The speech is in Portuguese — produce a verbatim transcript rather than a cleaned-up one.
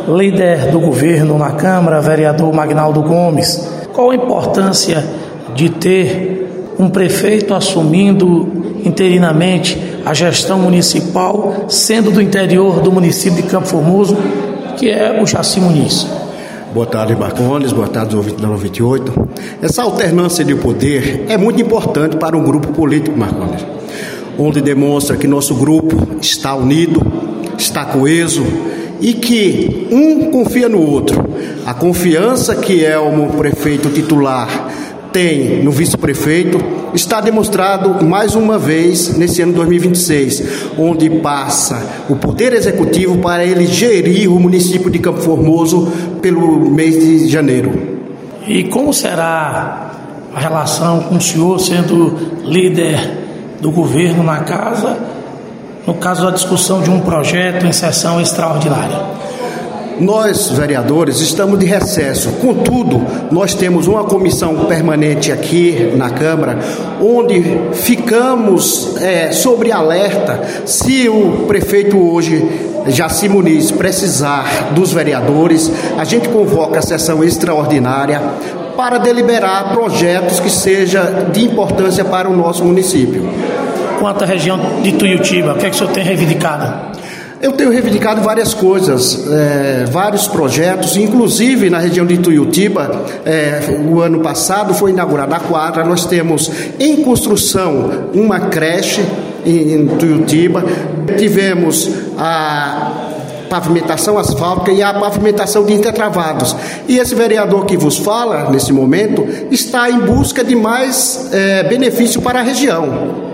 líder do governo na Câmara, vereador Magnaldo Gomes, qual a importância de ter um prefeito assumindo interinamente a gestão municipal, sendo do interior do município de Campo Formoso, que é o Jaci Muniz? Boa tarde, Marcondes. Boa tarde, ouvintes da noventa e oito. Essa alternância de poder é muito importante para um grupo político, Marcondes, onde demonstra que nosso grupo está unido, está coeso e que um confia no outro. A confiança que Elmo, prefeito titular, tem no vice-prefeito está demonstrado mais uma vez nesse ano dois mil e vinte e seis, onde passa o poder executivo para ele gerir o município de Campo Formoso pelo mês de janeiro. E como será a relação com o senhor sendo líder do governo na casa, no caso da discussão de um projeto em sessão extraordinária? Nós, vereadores, estamos de recesso. Contudo, nós temos uma comissão permanente aqui na Câmara, onde ficamos é, sobre alerta se o prefeito hoje, Jaci Muniz, precisar dos vereadores. A gente convoca a sessão extraordinária para deliberar projetos que sejam de importância para o nosso município. Quanto à região de Tuiutiba, o que é que o senhor tem reivindicado? Eu tenho reivindicado várias coisas, é, vários projetos, inclusive na região de Tuiutiba, é, o ano passado foi inaugurada a quadra. Nós temos em construção uma creche em, em Tuiutiba, tivemos a pavimentação asfáltica e a pavimentação de intertravados. E esse vereador que vos fala, nesse momento, está em busca de mais é, benefício para a região.